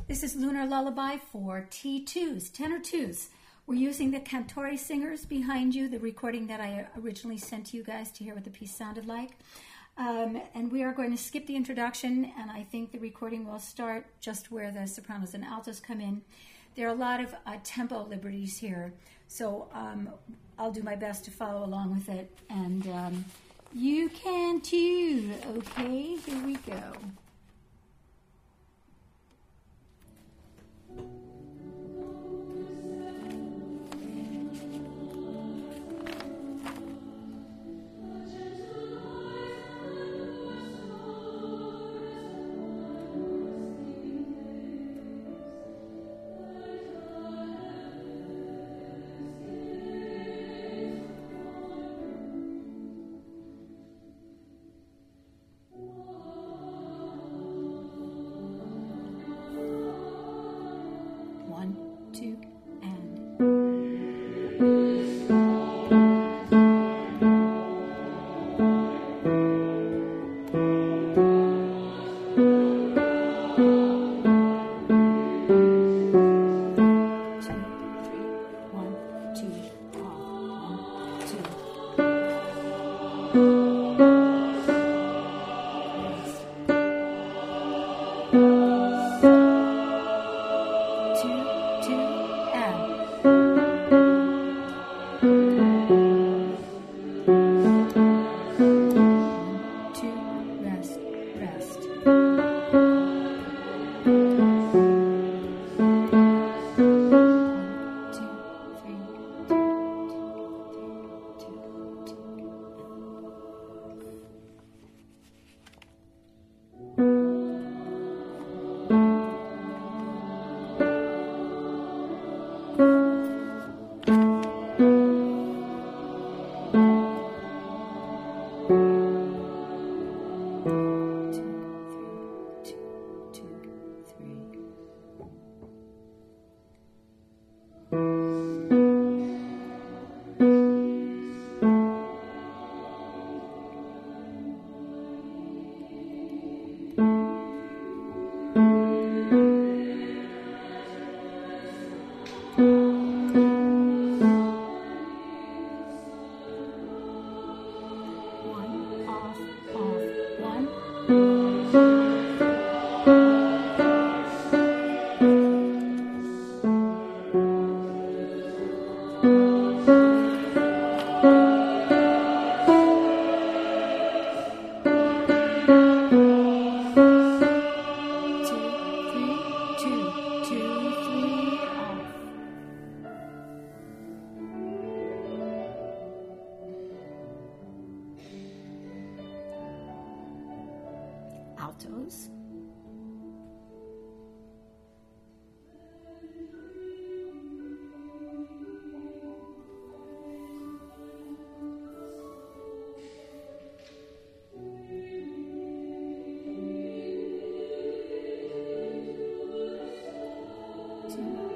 This is Lunar Lullaby for T2s, tenor twos. We're using the Cantori Singers behind you, the recording that I originally sent to you guys to hear what the piece sounded like. And we are going to skip the introduction, and I think the recording will start just where the sopranos and altos come in. There are a lot of tempo liberties here, so I'll do my best to follow along with it, and you can too. Okay, here we go. Altos. Two.